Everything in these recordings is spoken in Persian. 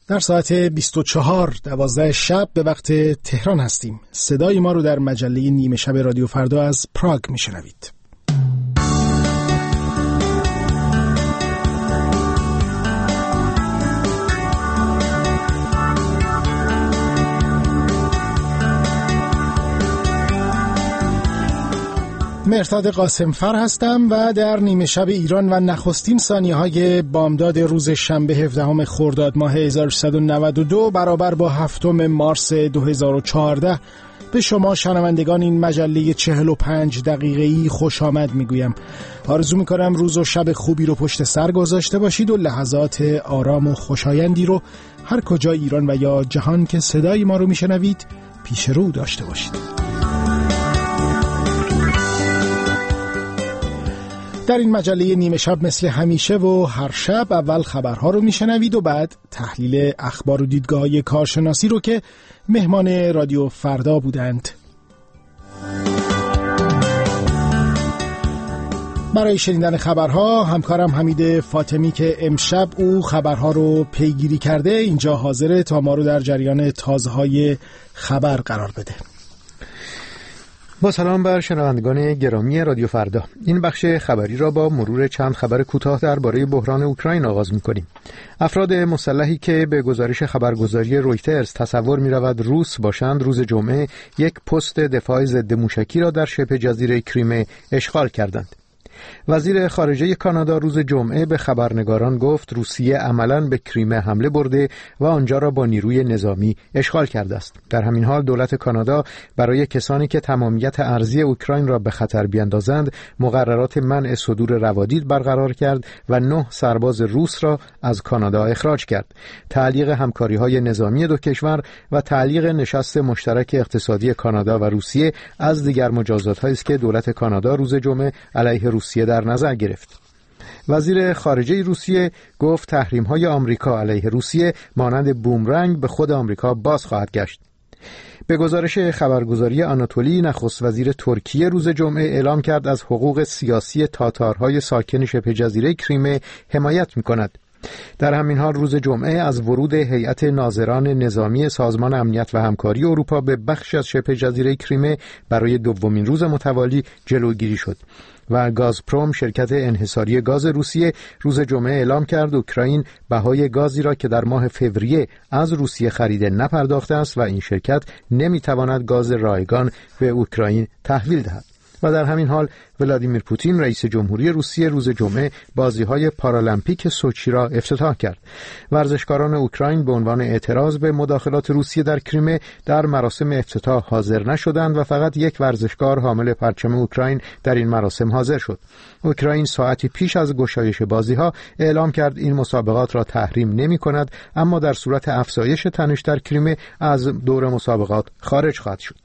در ساعت 24:12 شب به وقت تهران هستیم. صدای ما رو در مجله نیمه شب رادیو فردا از پراگ میشنوید. مهرداد قاسمفر هستم و در نیمه شب ایران و نخستین ثانیه‌های بامداد روز شنبه 17 خرداد ماه 1392 برابر با 7 مارس 2014 به شما شنوندگان این مجله 45 دقیقه‌ای خوش آمد میگویم. آرزو میکنم روز و شب خوبی رو پشت سر گذاشته باشید و لحظات آرام و خوشایندی رو هر کجا ایران و یا جهان که صدای ما رو میشنوید پیش رو داشته باشید. در این مجله نیمه شب مثل همیشه و هر شب اول خبرها رو میشنوید و بعد تحلیل اخبار و دیدگاه‌های کارشناسی رو که مهمان رادیو فردا بودند. برای شنیدن خبرها همکارم حمید فاطمی که امشب او خبرها رو پیگیری کرده اینجا حاضره تا ما رو در جریان تازه‌های خبر قرار بده. با سلام بر شنوندگان گرامی رادیو فردا. این بخش خبری را با مرور چند خبر کوتاه درباره بحران اوکراین آغاز می‌کنیم. افراد مسلحی که به گزارش خبرگزاری رویترز تصور می‌رود روس باشند روز جمعه یک پست دفاع ضد موشکی را در شبه جزیره کریمه اشغال کردند. وزیر خارجه کانادا روز جمعه به خبرنگاران گفت روسیه عملاً به کریمه حمله برده و آنجا را با نیروی نظامی اشغال کرده است. در همین حال دولت کانادا برای کسانی که تمامیت ارضی اوکراین را به خطر بیاندازند مقررات منع صدور روادید برقرار کرد و 9 سرباز روس را از کانادا اخراج کرد. تعلیق همکاری‌های نظامی دو کشور و تعلیق نشست مشترک اقتصادی کانادا و روسیه از دیگر مجازات‌هایی است که دولت کانادا روز جمعه علیه روسیه در نظر گرفت. وزیر خارجه روسیه گفت تحریم‌های آمریکا علیه روسیه مانند بومرنگ به خود آمریکا باز خواهد گشت. به گزارش خبرگزاری آناتولی نخست وزیر ترکیه روز جمعه اعلام کرد از حقوق سیاسی تاتارهای ساکن شبه جزیره کریمه حمایت می‌کند. در همین حال روز جمعه از ورود هیئت ناظران نظامی سازمان امنیت و همکاری اروپا به بخشی از شبه جزیره کریمه برای دومین روز متوالی جلوگیری شد و گازپروم شرکت انحصاری گاز روسیه روز جمعه اعلام کرد اوکراین بهای گازی را که در ماه فوریه از روسیه خریده نپرداخته است و این شرکت نمیتواند گاز رایگان به اوکراین تحویل دهد. و در همین حال ولادیمیر پوتین رئیس جمهوری روسیه روز جمعه بازی‌های پارالمپیک سوچی را افتتاح کرد. ورزشکاران اوکراین به عنوان اعتراض به مداخلات روسیه در کریمه در مراسم افتتاح حاضر نشدند و فقط یک ورزشکار حامل پرچم اوکراین در این مراسم حاضر شد. اوکراین ساعتی پیش از گشایش بازی‌ها اعلام کرد این مسابقات را تحریم نمی‌کند، اما در صورت افزایش تنش در کریمه از دور مسابقات خارج خواهد شد.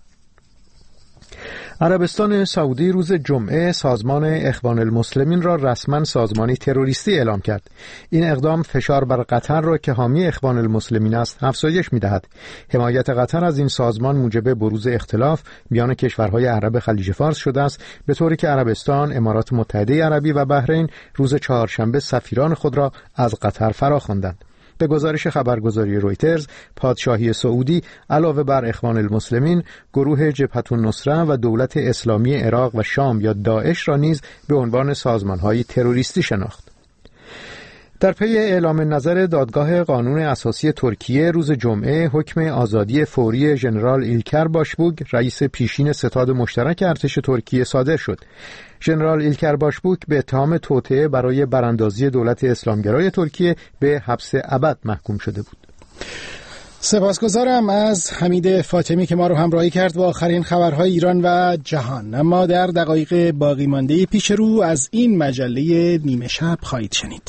عربستان سعودی روز جمعه سازمان اخوان المسلمین را رسما سازمانی تروریستی اعلام کرد. این اقدام فشار بر قطر را که حامی اخوان المسلمین است افزایش می‌دهد. حمایت قطر از این سازمان موجب بروز اختلاف میان کشورهای عرب خلیج فارس شده است، به طوری که عربستان، امارات متحده عربی و بحرین روز چهارشنبه سفیران خود را از قطر فراخواندند. به گزارش خبرگزاری رویترز، پادشاهی سعودی علاوه بر اخوان المسلمین، گروه جبهة النصره و دولت اسلامی عراق و شام یا داعش را نیز به عنوان سازمان‌های تروریستی شناخت. در پی اعلام نظر دادگاه قانون اساسی ترکیه روز جمعه حکم آزادی فوری ژنرال ایلکر باشبوک رئیس پیشین ستاد مشترک ارتش ترکیه صادر شد. ژنرال ایلکر باشبوک به اتهام توطئه برای براندازی دولت اسلامگرای ترکیه به حبس ابد محکوم شده بود. سپاسگزارم از حمید فاطمی که ما رو همراهی کرد با آخرین خبرهای ایران و جهان. اما در دقایق باقی مانده پیش رو از این مجله نیمه شب خواهید شنید.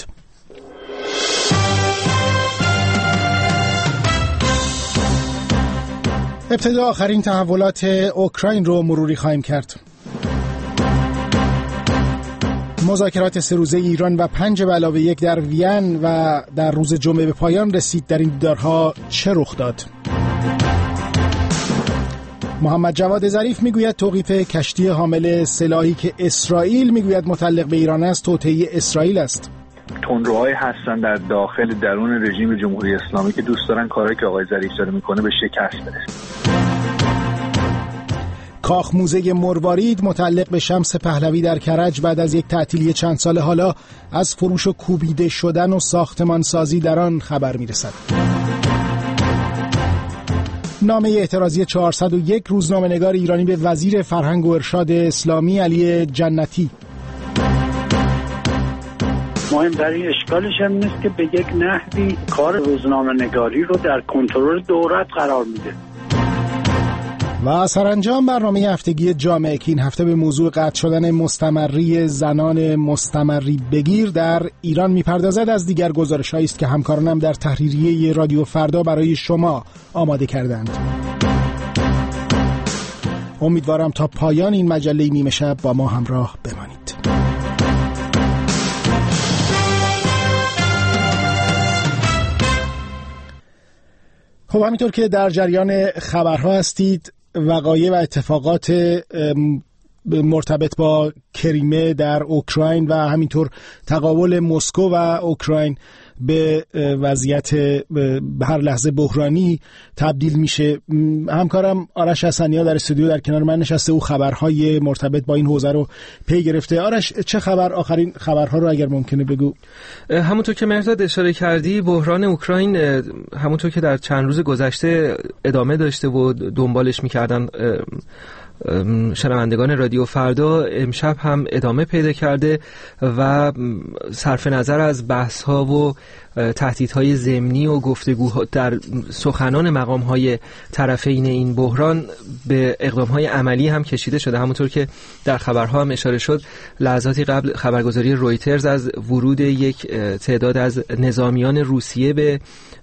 ابتدا آخرین تحولات اوکراین رو مروری خواهیم کرد. مذاکرات 3 روزه ایران و 5+1 در وین و در روز جمعه به پایان رسید. در این دیدارها چه رخ داد؟ محمد جواد ظریف میگوید توقیف کشتی حامل سلاحی که اسرائیل میگوید متعلق به ایران است توطئه اسرائیل است. تندروهایی هستن در درون رژیم جمهوری اسلامی که دوست دارن کاری که آقای ظریف داره میکنه به شکست برسه. کاخ موزه مروارید متعلق به شمس پهلوی در کرج بعد از یک تعطیلی چند سال حالا از فروش و کوبیده شدن و ساختمان سازی در آن خبر میرسد. نامه اعتراضی 401 روزنامه‌نگار ایرانی به وزیر فرهنگ و ارشاد اسلامی علی جنتی. مهمترین اشکالش هم نیست که به یک نحوی کار روزنامه‌نگاری رو در کنترل دولت قرار میده. و سرانجام برنامه هفتگی جامعه که این هفته به موضوع قطع شدن مستمری زنان مستمری بگیر در ایران میپردازد. از دیگر گزارش‌هایی است که همکارانم در تحریریه رادیو فردا برای شما آماده کردند. امیدوارم تا پایان این مجله نیمه شب با ما همراه بمانید. خب همینطور که در جریان خبرها هستید، وقایع و اتفاقات مرتبط با کریمه در اوکراین و همینطور تقابل مسکو و اوکراین به وضعیت هر لحظه بحرانی تبدیل میشه. همکارم آرش حسنی‌ها در استودیو در کنار من نشسته، او خبرهای مرتبط با این حوزه رو پی گرفته. آرش، چه خبر؟ آخرین خبرها رو اگر ممکنه بگو. همونطور که مهرداد اشاره کردی، بحران اوکراین همونطور که در چند روز گذشته ادامه داشته و دنبالش میکردن شنوندگان رادیو فردا، امشب هم ادامه پیدا کرده و صرف نظر از بحث‌ها و تهدیدهای ضمنی و گفتگوها در سخنان مقام‌های طرفین این بحران به اقدام‌های عملی هم کشیده شده. همونطور که در خبرها هم اشاره شد، لحظاتی قبل خبرگزاری رویترز از ورود یک تعداد از نظامیان روسیه به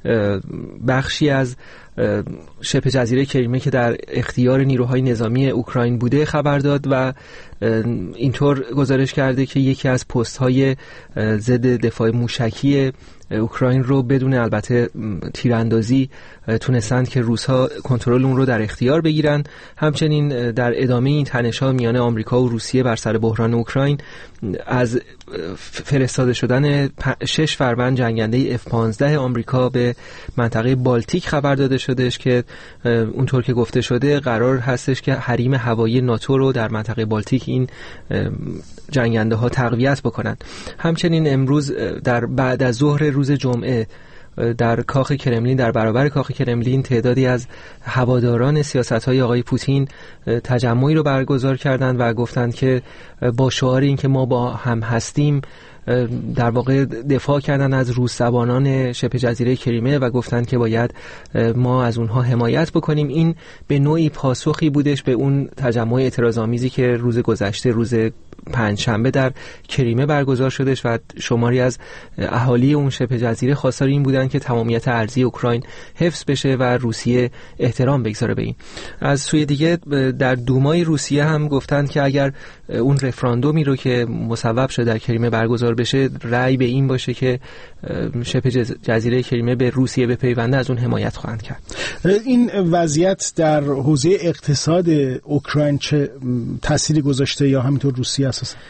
بخشی از شبه جزیره کریمه که در اختیار نیروهای نظامی اوکراین بوده خبر داد و اینطور گزارش کرده که یکی از پست‌های ضد دفاع موشکی اوکراین رو بدون البته تیراندازی تونستند که روس‌ها کنترل اون رو در اختیار بگیرن. همچنین در ادامه این تنش‌ها میان آمریکا و روسیه بر سر بحران اوکراین از فرستاده شدن 6 فروند جنگنده F-15 آمریکا به منطقه بالتیک خبر داده شدهش که اونطور که گفته شده قرار هستش که حریم هوایی ناتو رو در منطقه بالتیک این جنگنده ها تقویت بکنند. همچنین امروز در بعد از ظهر روز جمعه در کاخ کرملین، در برابر کاخ کرملین، تعدادی از هواداران سیاست‌های آقای پوتین تجمعی رو برگزار کردند و گفتند که با شعار این که ما با هم هستیم در واقع دفاع کردن از روس زبانان شبه جزیره کریمه و گفتند که باید ما از اونها حمایت بکنیم. این به نوعی پاسخی بودش به اون تجمع اعتراض‌آمیزی که روز گذشته، روز پنجشنبه، در کریمه برگزار شدش و شماری از اهالی اون شبه جزیره خواستار این بودن که تمامیت ارضی اوکراین حفظ بشه و روسیه احترام بگذاره به این. از سوی دیگه در دومای روسیه هم گفتند که اگر اون رفراندومی رو که مصوب شده در کریمه برگزار بشه، رأی به این باشه که شبه جزیره کریمه به روسیه بپیونده، از اون حمایت خواهند کرد. این وضعیت در حوزه اقتصاد اوکراین چه تأثیری گذاشته یا همینطور روسیه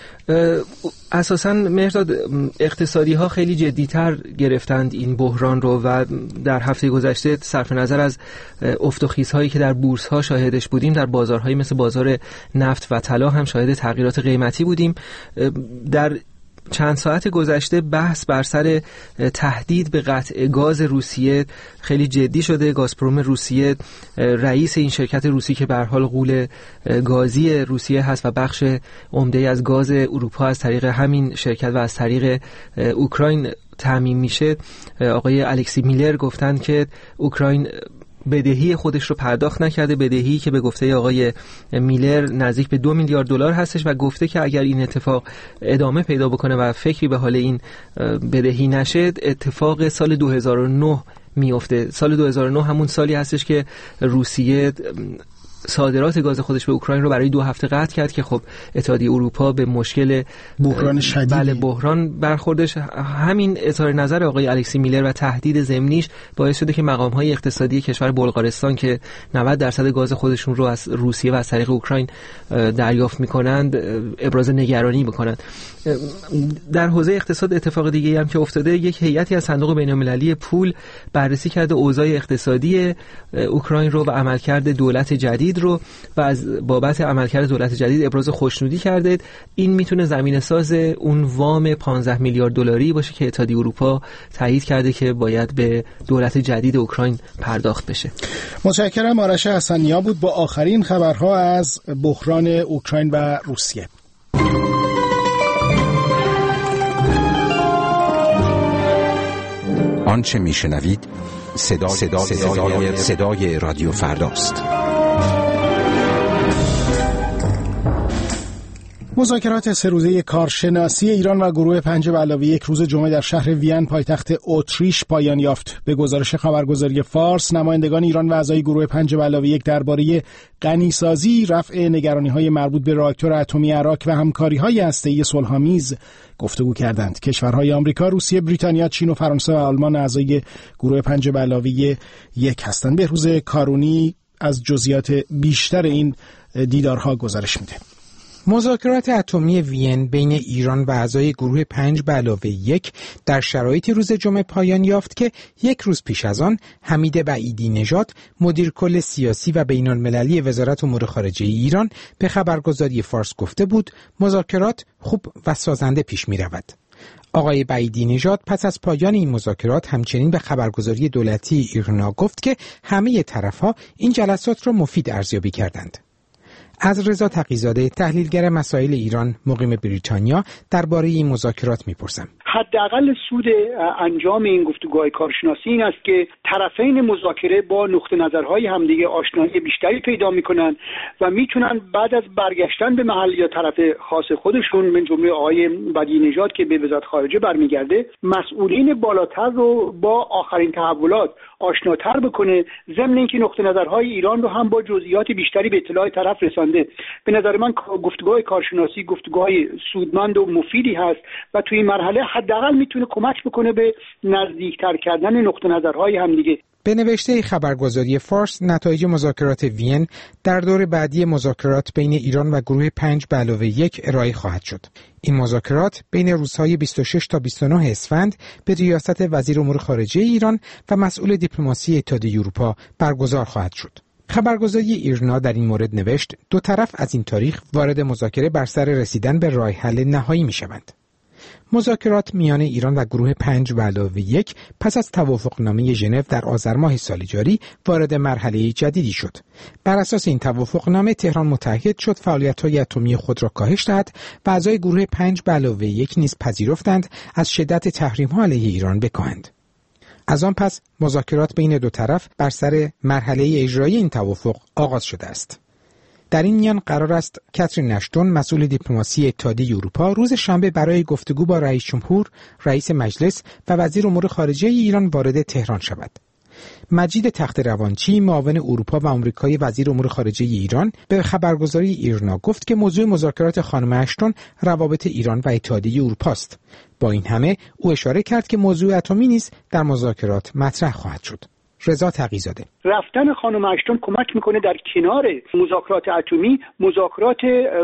اساساً مهرداد، اقتصادی ها خیلی جدیتر گرفتند این بحران رو و در هفته گذشته صرف نظر از افت و خیزهایی که در بورس ها شاهدش بودیم، در بازارهایی مثل بازار نفت و طلا هم شاهد تغییرات قیمتی بودیم. در چند ساعت گذشته بحث بر سر تهدید به قطع گاز روسیه خیلی جدی شده. گازپروم روسیه، رئیس این شرکت روسی که به هر حال غول گازی روسیه هست و بخش عمده از گاز اروپا از طریق همین شرکت و از طریق اوکراین تامین میشه، آقای الکسی میلر گفتند که اوکراین بدهی خودش رو پرداخت نکرده، بدهی که به گفته آقای میلر نزدیک به 2 میلیارد دلار هستش و گفته که اگر این اتفاق ادامه پیدا بکنه و فکری به حال این بدهی نشه، اتفاق سال 2009 میفته. سال 2009 همون سالی هستش که روسیه صادرات گاز خودش به اوکراین رو برای 2 هفته قطع کرد که خب اتحادیه اروپا به مشکل بحران شدید بحران برخوردش. همین اظهار نظر آقای الکسی میلر و تهدید ضمنیش باعث شده که مقام‌های اقتصادی کشور بلغارستان که 90% گاز خودشون رو از روسیه و از طریق اوکراین دریافت می‌کنند ابراز نگرانی بکنند. در حوزه اقتصاد اتفاق دیگه‌ای هم که افتاده، یک هیئتی از صندوق بین‌المللی پول بررسی کرده اوضاع اقتصادی اوکراین رو و عملکرد دولت جدید رو و از بابت عملکرد دولت جدید ابراز خوشنودی کرده. این میتونه زمینه‌ساز اون وام 15 میلیارد دلاری باشه که اتحادیه اروپا تایید کرده که باید به دولت جدید اوکراین پرداخت بشه. متشکرم. آرش حسنیا بود با آخرین خبرها از بحران اوکراین و روسیه. آنچه میشنوید صدای رادیو فرداست. مذاکرات 3 روزه کارشناسی ایران و گروه 5+1 روز جمعه در شهر وین پایتخت اتریش پایان یافت. به گزارش خبرگزاری فارس، نمایندگان ایران و اعضای گروه 5+1 درباره غنیسازی، رفع نگرانی‌های مربوط به راکتور اتمی عراق و همکاری‌های هسته‌ای صلح‌آمیز گفتگو کردند. کشورهای آمریکا، روسیه، بریتانیا، چین و فرانسه و آلمان اعضای گروه 5+1 هستند. بهروز کارونی از جزئیات بیشتر این دیدارها گزارش میده. مذاکرات اتمی وین بین ایران و اعضای گروه 5+1 در شرایط روز جمعه پایان یافت که 1 روز پیش از آن حمید بعیدی نژاد مدیر کل سیاسی و بین‌المللی وزارت امور خارجه ایران به خبرگزاری فارس گفته بود مذاکرات خوب و سازنده پیش می رود. آقای بعیدی نژاد پس از پایان این مذاکرات همچنین به خبرگزاری دولتی ایرنا گفت که همه طرف‌ها این جلسات را مفید ارزیابی کردند. از رضا تقی‌زاده، تحلیلگر مسائل ایران مقیم بریتانیا، درباره این مذاکرات می‌پرسم. حداقل سود انجام این گفتگوهای کارشناسی این است که طرفین مذاکره با نقطه نظرهای همدیگه آشنایی بیشتری پیدا می‌کنند و میتونن بعد از برگشتن به محل یا طرف خاص خودشون، من جمله آقای بعیدی نژاد که به وزارت خارجه برمیگرده، مسئولین بالاتر رو با آخرین تحولات آشناتر بکنه، ضمن اینکه نقطه نظرهای ایران رو هم با جزئیات بیشتری به اطلاع طرف رسانده. به نظر من گفتگوهای کارشناسی گفتگوهای سودمند و مفیدی هست و توی این مرحله حداقل میتونه کمک بکنه به نزدیکتر کردن نقطه نظرهای همدیگه. به نوشته خبرگزاری فارس، نتایج مذاکرات وین در دور بعدی مذاکرات بین ایران و گروه 5+1 ارائه خواهد شد. این مذاکرات بین روزهای 26 تا 29 اسفند به ریاست وزیر امور خارجه ایران و مسئول دیپلماسی اتحادیه اروپا برگزار خواهد شد. خبرگزاری ایرنا در این مورد نوشت 2 طرف از این تاریخ وارد مذاکره بر سر رسیدن به راه حل نهایی می‌شوند. مذاکرات میان ایران و گروه 5+1 پس از توافقنامه ژنو در آذر ماه سال جاری وارد مرحله جدیدی شد. بر اساس این توافقنامه تهران متعهد شد فعالیت‌های اتمی خود را کاهش دهد و اعضای گروه 5+1 نیز پذیرفتند از شدت تحریم‌ها علیه ایران بکاهند. از آن پس مذاکرات بین 2 طرف بر سر مرحله اجرایی این توافق آغاز شده است. در این میان قرار است کاترین اشتون، مسئول دیپلماسی اتحادیه اروپا، روز شنبه برای گفتگو با رئیس جمهور، رئیس مجلس و وزیر امور خارجه ایران وارد تهران شود. مجید تخت‌روانچی، معاون اروپا و آمریکایی وزیر امور خارجه ایران، به خبرگزاری ایرنا گفت که موضوع مذاکرات خانم اشتون روابط ایران و اتحادیه اروپا است. با این همه او اشاره کرد که موضوع اتمی نیز در مذاکرات مطرح خواهد شد. رضا تقی‌زاده: رفتن خانم اشتون کمک میکنه در کنار مذاکرات اتمی مذاکرات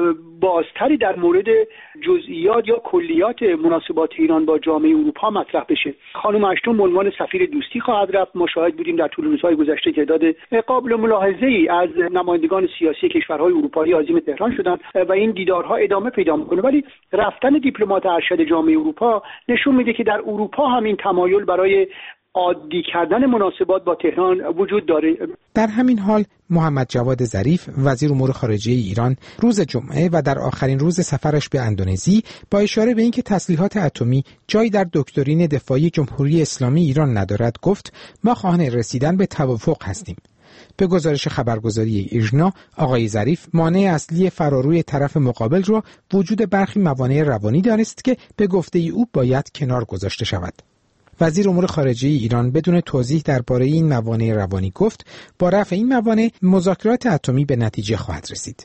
بازتری در مورد جزئیات یا کلیات مناسبات ایران با جامعه اروپا مطرح بشه. خانم اشتون به عنوان سفیر دوستی خواهد رفت. ما شاهد بودیم در طول روزهای گذشته که تعداد قابل ملاحظه‌ای از نمایندگان سیاسی کشورهای اروپایی عازم تهران شدند و این دیدارها ادامه پیدا میکنه. ولی رفتن دیپلمات ارشد جامعه اروپا نشون میده که در اروپا هم این تمایل برای عادی کردن مناسبات با تهران وجود داره. در همین حال محمد جواد ظریف، وزیر امور خارجه ایران، روز جمعه و در آخرین روز سفرش به اندونزی با اشاره به اینکه تسلیحات اتمی جایی در دکترین دفاعی جمهوری اسلامی ایران ندارد گفت ما خواهان رسیدن به توافق هستیم. به گزارش خبرگزاری ایرنا، آقای ظریف مانع اصلی فراروی طرف مقابل را وجود برخی موانع روانی دانست که به گفته او باید کنار گذاشته شود. وزیر امور خارجه ایران بدون توضیح درباره این موانع روانی گفت با رفع این موانع مذاکرات اتمی به نتیجه خواهد رسید.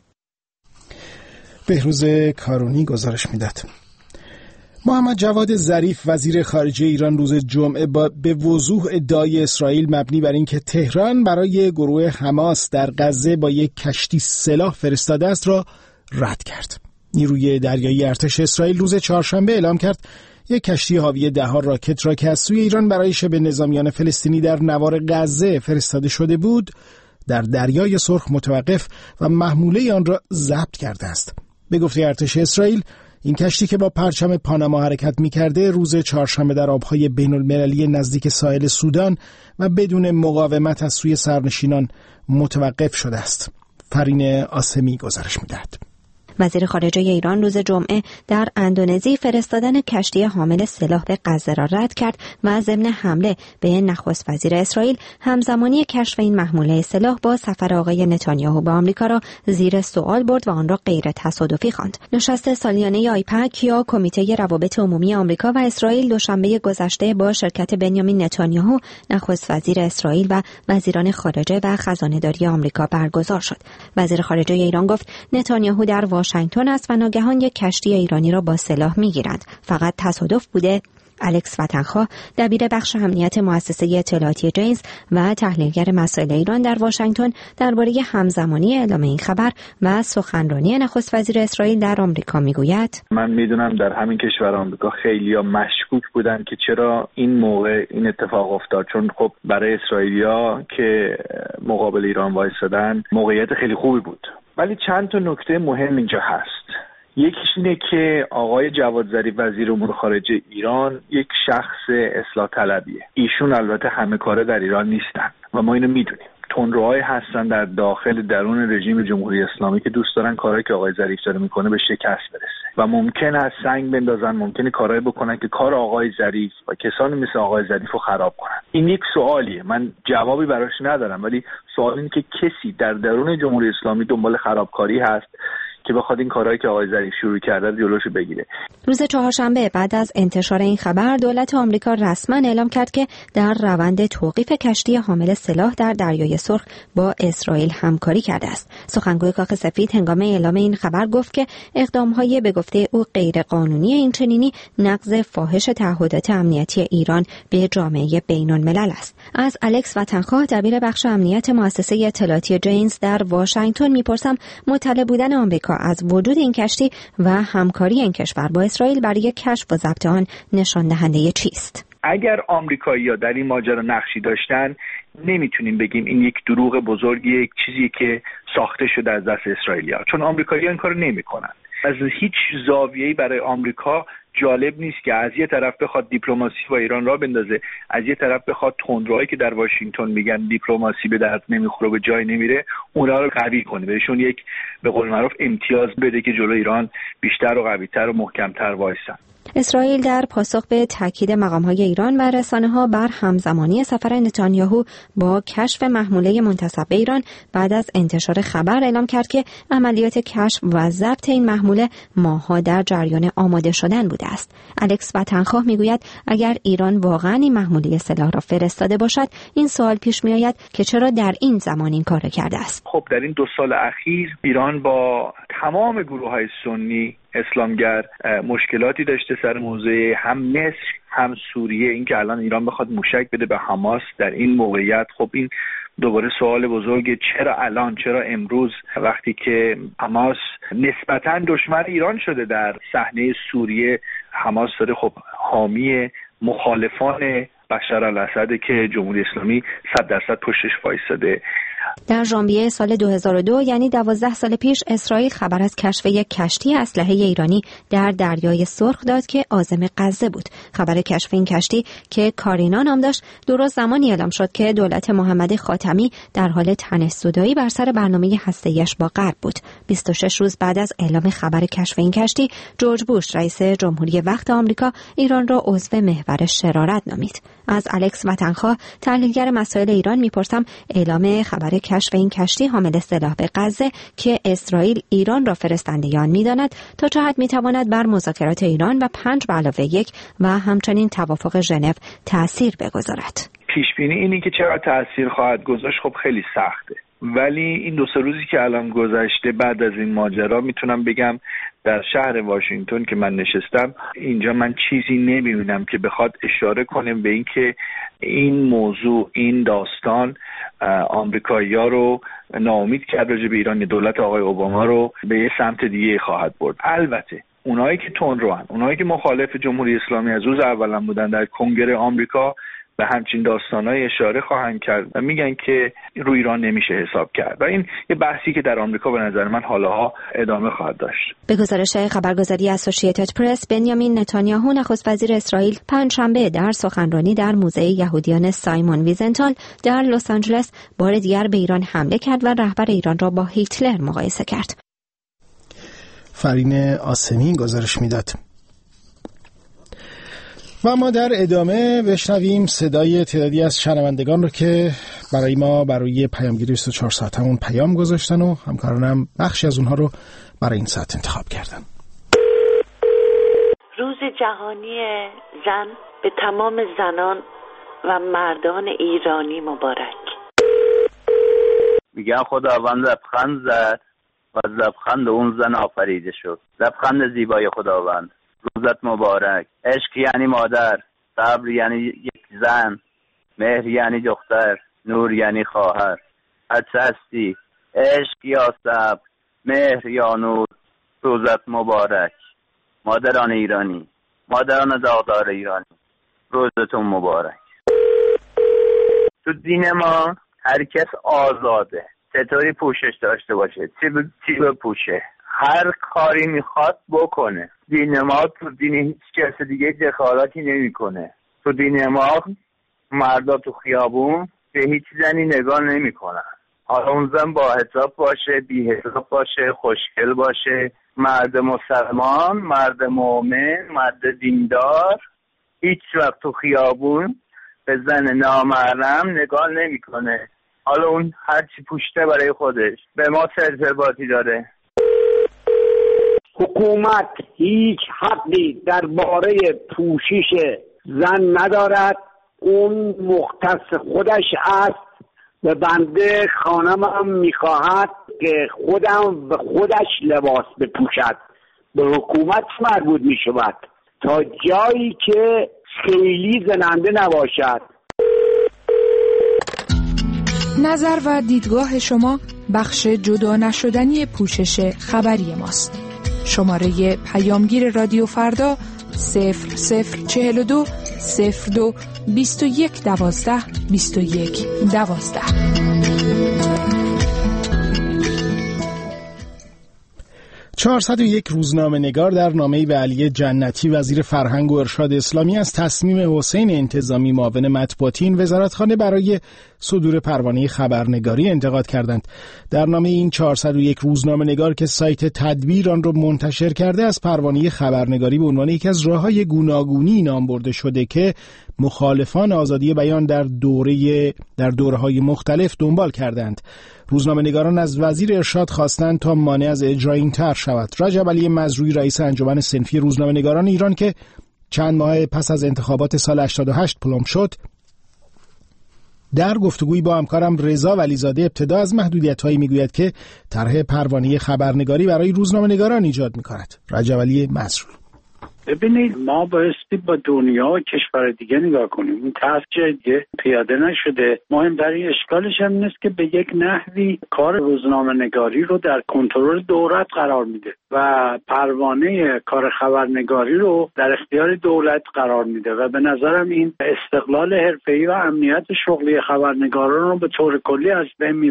بهروز کارونی گزارش میداد. محمد جواد ظریف وزیر خارجه ایران روز جمعه به وضوح ادعای اسرائیل مبنی بر اینکه تهران برای گروه حماس در غزه با یک کشتی سلاح فرستاده است را رد کرد. نیروی دریایی ارتش اسرائیل روز چهارشنبه اعلام کرد یک کشتی حاوی 10 راکت را که از سوی ایران برای شبه نظامیان فلسطینی در نوار غزه فرستاده شده بود در دریای سرخ متوقف و محموله آن را ضبط کرده است. به گفته ارتش اسرائیل این کشتی که با پرچم پاناما حرکت می‌کرده روز چهارشنبه در آب‌های بین‌المللی نزدیک ساحل سودان و بدون مقاومت از سوی سرنشینان متوقف شده است. فرین آسمی گزارش می‌دهد. وزیر خارجه ایران روز جمعه در اندونزی فرستادن کشتی حامل سلاح به غزه را رد کرد و ضمن حمله به نخست وزیر اسرائیل همزمانی کشف این محموله سلاح با سفر آقای نتانیاهو به آمریکا را زیر سوال برد و آن را غیر تصادفی خواند. نشست سالیانه آیپک یا کمیته روابط عمومی آمریکا و اسرائیل دوشنبه گذشته با شرکت بنیامین نتانیاهو نخست وزیر اسرائیل و وزیران خارجه و خزانه‌داری آمریکا برگزار شد. وزیر خارجه ایران گفت نتانیاهو در واشنگتن است و ناگهان یک کشتی ایرانی را با سلاح می‌گیرند. فقط تصادف بوده. الکس وطنخواه دبیر بخش امنیت مؤسسه اطلاعاتی جینز و تحلیلگر مسائل ایران در واشنگتن درباره همزمانی اعلام این خبر و سخنرانی نخست وزیر اسرائیل در آمریکا میگوید من میدونم در همین کشور آمریکا خیلی‌ها مشکوک بودن که چرا این موقع این اتفاق افتاد، چون خب برای اسرائیلیا که مقابل ایران وایسادن موقعیت خیلی خوبی بود. ولی چند تا نکته مهم اینجا هست. یکیش اینه که آقای جواد ظریف وزیر امور خارجه ایران یک شخص اصلاح طلبیه. ایشون البته همه کاره در ایران نیستن و ما اینو میدونیم. تندروهای هستن در درون رژیم جمهوری اسلامی که دوست دارن کارهایی که آقای ظریف داره میکنه به شکست برسه و ممکن است سنگ بندازن، ممکنه کارهایی بکنن که کار آقای ظریف و کسانی مثل آقای ظریف رو خراب کنن. این یک سوالیه، من جوابی براش ندارم، ولی سوال اینه که کسی در درون جمهوری اسلامی دنبال خرابکاری هست که بخواد این کارهایی که آقای ظریف شروع کرده جلوشو بگیره. روز چهارشنبه بعد از انتشار این خبر دولت آمریکا رسما اعلام کرد که در روند توقیف کشتی حامل سلاح در دریای سرخ با اسرائیل همکاری کرده است. سخنگوی کاخ سفید هنگام اعلام این خبر گفت که اقدام‌های به گفته او غیرقانونی اینچنینی نقض فاحش تعهدات امنیتی ایران به جامعه بین‌الملل است. از الکس وطنخواه دبیر بخش امنیت مؤسسه اطلاعاتی جینز در واشنگتن میپرسم مطلع بودن آمریکا از وجود این کشتی و همکاری این کشور با اسرائیل برای کشف و ضبط آن نشان دهنده چیست؟ اگر آمریکایی‌ها در این ماجرا نقشی داشتن نمیتونیم بگیم این یک دروغ بزرگیه، یک چیزی که ساخته شده از دست اسرائیلی‌ها، چون آمریکایی‌ها این کارو نمیکنن. از هیچ زاویه‌ای برای آمریکا جالب نیست که از یه طرف بخواد دیپلماسی با ایران را بندازه، از یه طرف بخواد تندروهایی که در واشنگتن میگن دیپلماسی به درد نمیخوره، به جای نمیره، اونها رو قوی کنه، بهشون یک به قول معروف امتیاز بده که جلوی ایران بیشتر و قوی‌تر و محکم‌تر وایسن. اسرائیل در پاسخ به تاکید مقام‌های ایران و رسانه‌ها بر همزمانی سفر نتانیاهو با کشف محموله منتسب به ایران بعد از انتشار خبر اعلام کرد که عملیات کشف و ضبط این محموله ماه‌ها در جریان آماده شدن بوده است. الکس وطنخواه میگوید اگر ایران واقعاً این محموله سلاح را فرستاده باشد این سوال پیش میآید که چرا در این زمان این کار کرده است. خب در این 2 سال اخیر ایران با تمام گروه‌های سنی اسلامگر مشکلاتی داشته سر موضوع هم مصر هم سوریه. این که الان ایران بخواد موشک بده به حماس در این موقعیت، خب این دوباره سوال بزرگه، چرا امروز وقتی که حماس نسبتاً دشمن ایران شده در صحنه سوریه، حماس داره خب حامی مخالفان بشار الاسد که جمهوری اسلامی 100% پشتش وایساده. در ژانویه سال 2002 یعنی 12 سال پیش اسرائیل خبر از کشف یک کشتی اسلحه ایرانی در دریای سرخ داد که عازم غزه بود. خبر کشف این کشتی که کارینا نام داشت درست زمانی اعلام شد که دولت محمد خاتمی در حال تنش‌زدایی بر سر برنامه هسته‌ایش با غرب بود. 26 روز بعد از اعلام خبر کشف این کشتی، جورج بوش رئیس جمهوری وقت آمریکا ایران را عضو محور شرارت نامید. از الکس وطنخواه تحلیلگر مسائل ایران میپرسم اعلام خبر کشف این کشتی حامل سلاح به غزه که اسرائیل ایران را فرستنده آن میداند تا چه حد میتواند بر مذاکرات ایران و 5+1 و همچنین توافق ژنو تأثیر بگذارد. پیش بینی اینی که چقدر تأثیر خواهد گذاشت خب خیلی سخته، ولی این 2-3 روزی که الان گذشته بعد از این ماجرا میتونم بگم در شهر واشنگتن که من نشستم اینجا من چیزی نمیبینم که بخواد اشاره کنیم به این که این موضوع، این داستان آمریکایی‌ها رو ناامید کرد راجع به ایران، دولت آقای اوباما رو به یه سمت دیگه خواهد برد. البته اونایی که تندروان، اونایی که مخالف جمهوری اسلامی از روز اول بودن در کنگره آمریکا به همچین داستانای اشاره خواهند کرد و میگن که روی ایران نمیشه حساب کرد و این یه بحثی که در آمریکا به نظر من حالاها ادامه خواهد داشت. به گزارش خبرگزاری اسوسییتد پرس، بنیامین نتانیاهو نخست وزیر اسرائیل پنجشنبه در سخنرانی در موزه یهودیان سایمون ویزنتال در لس آنجلس بار دیگر به ایران حمله کرد و رهبر ایران را با هیتلر مقایسه کرد. فرین آسمی گزارش میداد. و ما در ادامه بشنویم صدای تعدادی از شنوندگان رو که برای ما برای پیامگیری 24 ساعتمون پیام گذاشتن و همکارانم بخشی از اونها رو برای این ساعت انتخاب کردن. روز جهانی زن به تمام زنان و مردان ایرانی مبارک. میگن خداوند لبخند زد و از لبخند اون زن آفریده شد. لبخند زیبای خداوند. روزت مبارک. عشق یعنی مادر، صبر یعنی یک زن، مهر یعنی دختر، نور یعنی خواهر. هرچه هستی، عشق یا صبر، مهر یا نور، روزت مبارک. مادران ایرانی، مادران داغدار ایرانی، روزتون مبارک. تو دین ما هر کس آزاده چطوری پوشش داشته باشه، چی بپوشه، هر کاری میخواد بکنه. دین ما تو دین هیچ کس دیگه دخالتی نمیکنه. تو دین ما مردا تو خیابون به هیچ زنی نگاه نمیکنن. حالا اون زن با حساب باشه، بی حساب باشه، خوشگل باشه، مرد مسلمان، مرد مؤمن، مرد دیندار، هیچ وقت تو خیابون به زن نامحرم نگاه نمیکنه. حالا اون هرچی پوشته برای خودش به ما چه ارتباطی داره؟ حکومت هیچ حقی درباره پوشش زن ندارد. اون مختص خودش است. به بنده خانمم میخواهد که خودم به خودش لباس بپوشد. به حکومت مربوط میشود تا جایی که خیلی زننده نباشد. نظر و دیدگاه شما بخش جدا نشدنی پوشش خبری ماست. شماره پیامگیر رادیو فردا 0042 02 21 12 21 12. یک روزنامه‌نگار در نامه‌ای به علی جنتی وزیر فرهنگ و ارشاد اسلامی از تصمیم حسین انتظامی معاون مطبوعاتی این وزارتخانه برای صدور پروانه خبرنگاری انتقاد کردند. در نامه این 401 روزنامه‌نگار که سایت تدبیر آن را منتشر کرده از پروانه خبرنگاری به عنوان یکی از راه‌های گوناگونی نام برده شده که مخالفان آزادی بیان در دوره‌های مختلف دنبال کردند. روزنامه‌نگاران از وزیر ارشاد خواستند تا مانع از اجرای این طرح شود. رجب علی مزروعی رئیس انجمن صنفی روزنامه‌نگاران ایران که چند ماه پس از انتخابات سال 88 پلم شد، در گفتگویی با همکارم رضا ولیزاده ابتدا از محدودیت‌هایی میگوید که طرح پروانه خبرنگاری برای روزنامه‌نگاران ایجاد می‌کند. رجب علی مزروعی: ببینید، ما بایستی با دنیا و کشور دیگه نگاه کنیم. این طرح جای دیگه پیاده نشده. مهمترین اشکالش هم نیست که به یک نحوی کار روزنامه‌نگاری رو در کنترل دولت قرار میده و پروانه کار خبرنگاری رو در اختیار دولت قرار میده و به نظرم این استقلال حرفه‌ای و امنیت شغلی خبرنگاران رو به طور کلی از بین میبره.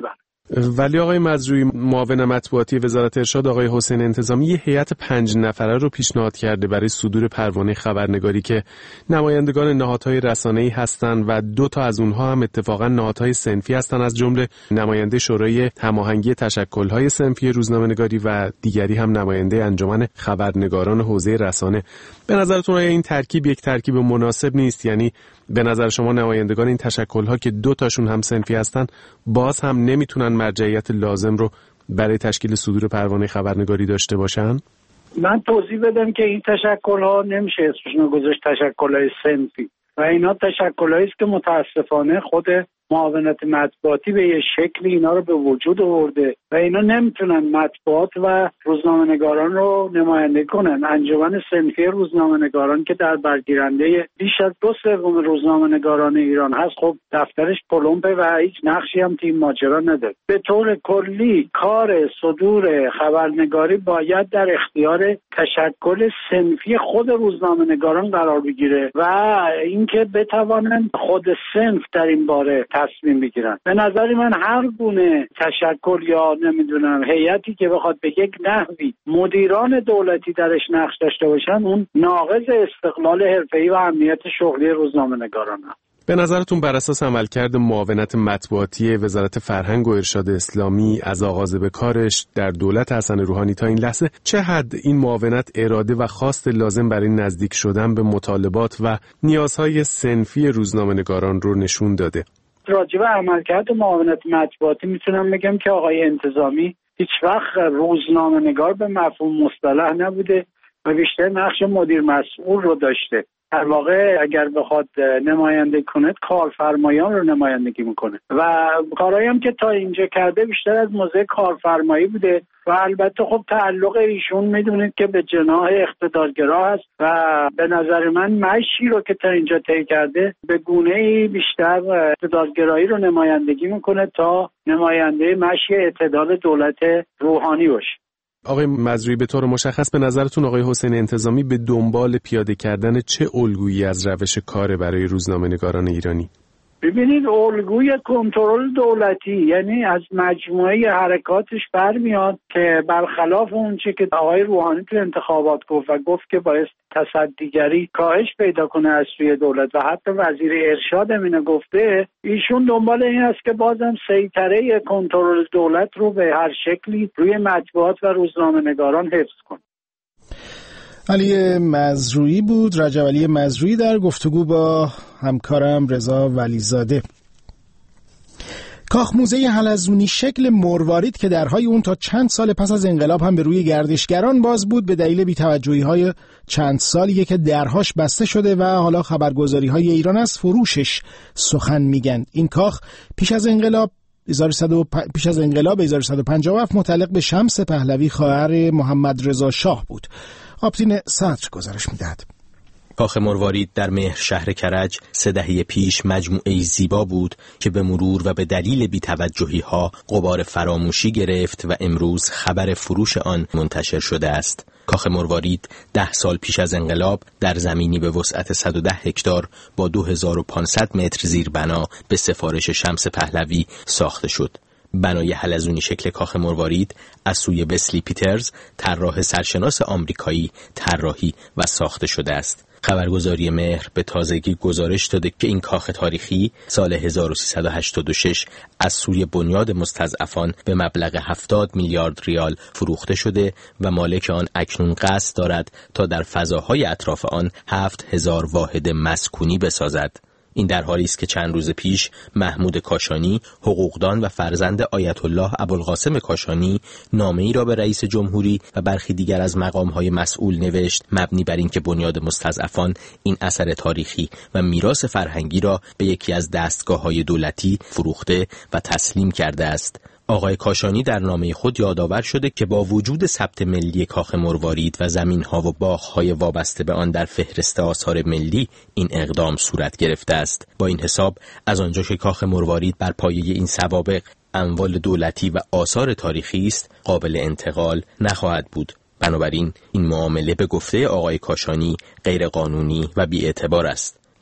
ولی آقای مزروعی، معاون مطبوعاتی وزارت ارشاد آقای حسین انتظامی یه هیئت 5 نفره رو پیشنهاد کرده برای صدور پروانه خبرنگاری که نمایندگان نهادهای رسانه‌ای هستند و 2 تا از اونها هم اتفاقا نهادهای صنفی هستند، از جمله نماینده شورای هماهنگی تشکل‌های صنفی روزنامه‌نگاری و دیگری هم نماینده انجمن خبرنگاران حوزه رسانه. به نظرتون آیا این ترکیب یک ترکیب مناسب نیست؟ یعنی به نظر شما نمایندگان این تشکل‌ها که 2 تاشون هم صنفی هستن باز هم نمیتونن مرجعیت لازم رو برای تشکیل صدور پروانه خبرنگاری داشته باشن؟ من توضیح بدم که این تشکل‌ها نمیشه اسمشون گذاشت تشکل‌های صنفی و اینا تشکل‌هایی است که متاسفانه خود معاونت مطبوعاتی به یه شکلی اینا رو به وجود آورده و اینا نمیتونن مطبوعات و روزنامه‌نگاران رو نمایندگی کنن. انجمن صنفی روزنامه‌نگاران که در برگیرنده بیش از 2/3 روزنامه‌نگاران ایران هست، خب دفترش پلمپه و هیچ نقشی هم تیم ماجرا نداره. به طور کلی کار صدور خبرنگاری باید در اختیار تشکل صنفی خود روزنامه‌نگاران قرار بگیره و اینکه بتوانند خود صنف در این باره تصمیم بگیرن. به نظر من هر گونه تشکل یا نمیدونم هیئتی که بخواد به یک نحوی مدیران دولتی درش نقش داشته باشن، اون ناقض استقلال حرفه‌ای و امنیت شغلی روزنامه‌نگاران هست. به نظرتون بر اساس عملکرد معاونت مطبوعاتی وزارت فرهنگ و ارشاد اسلامی از آغاز به کارش در دولت حسن روحانی تا این لحظه چه حد این معاونت اراده و خواست لازم برای نزدیک شدن به مطالبات و نیازهای صنفی روزنامه‌نگاران رو نشون داده؟ راجع به عملکرد معاونت مطبوعاتی میتونم بگم که آقای انتظامی هیچ وقت روزنامه‌نگار به مفهوم مصطلح نبوده و بیشتر نقش مدیر مسئول رو داشته. در واقع اگر بخواد نماینده کنه کارفرمایان رو نمایندگی میکنه و کارهایی هم که تا اینجا کرده بیشتر از موضع کارفرمایی بوده و البته خب تعلق ایشون میدونید که به جناح اقتدارگرا هست و به نظر من مشی رو که تا اینجا طی کرده به گونه‌ای بیشتر اقتدارگرایی رو نمایندگی میکنه تا نماینده مشی اعتدال دولت روحانی باشه. آقای مزروعی، به طور مشخص به نظرتون آقای حسین انتظامی به دنبال پیاده کردن چه الگویی از روش کار برای روزنامه‌نگاران ایرانی؟ ببینید، الگوی کنترل دولتی یعنی از مجموعه حرکاتش برمیاد که برخلاف اون چه که آقای روحانی تو انتخابات گفت و گفت که باعث تصدیگری کاهش پیدا کنه از سوی دولت و حتی وزیر ارشاد اینو گفته، ایشون دنبال این است که بازم سیطره کنترل دولت رو به هر شکلی روی مطبوعات و روزنامه‌نگاران حفظ کنه. علی مزروعی بود، رجب علی مزروعی در گفتگو با همکارم رضا ولیزاده. کاخ موزه حلزونی شکل مروارید که درهای اون تا چند سال پس از انقلاب هم به روی گردشگران باز بود به دلیل بی‌توجهی‌های چند سالیه که درهاش بسته شده و حالا خبرگزاری‌های ایران از فروشش سخن میگن. این کاخ پیش از انقلاب 1157 متعلق به شمس پهلوی خواهر محمد رضا شاه بود. آبتین صدر گزارش میدهد. کاخ مروارید در مهر شهر کرج 3 دهه پیش مجموعه‌ای زیبا بود که به مرور و به دلیل بی‌توجهی‌ها غبار فراموشی گرفت و امروز خبر فروش آن منتشر شده است. کاخ مروارید 10 سال پیش از انقلاب در زمینی به وسعت 110 هکتار با 2500 متر زیربنا به سفارش شمس پهلوی ساخته شد. بنای حلزونی شکل کاخ مروارید از سوی وسلی پیترز، طراح سرشناس آمریکایی، طراحی و ساخته شده است. خبرگزاری مهر به تازگی گزارش داده که این کاخ تاریخی سال 1386 از سوی بنیاد مستضعفان به مبلغ 70 میلیارد ریال فروخته شده و مالک آن اکنون قصد دارد تا در فضاهای اطراف آن 7000 واحد مسکونی بسازد. این در حالی است که چند روز پیش محمود کاشانی، حقوقدان و فرزند آیت الله ابوالقاسم کاشانی، نامه‌ای را به رئیس جمهوری و برخی دیگر از مقام‌های مسئول نوشت مبنی بر اینکه بنیاد مستضعفان این اثر تاریخی و میراث فرهنگی را به یکی از دستگاه‌های دولتی فروخته و تسلیم کرده است. آقای کاشانی در نامه خود یادآور شده که با وجود ثبت ملی کاخ مروارید و زمین‌ها و باغ‌های وابسته به آن در فهرست آثار ملی این اقدام صورت گرفته است. با این حساب از آنجا که کاخ مروارید بر پایه این سوابق اموال دولتی و آثار تاریخی است قابل انتقال نخواهد بود. بنابراین این معامله به گفته آقای کاشانی غیر قانونی و بی‌اعتبار است.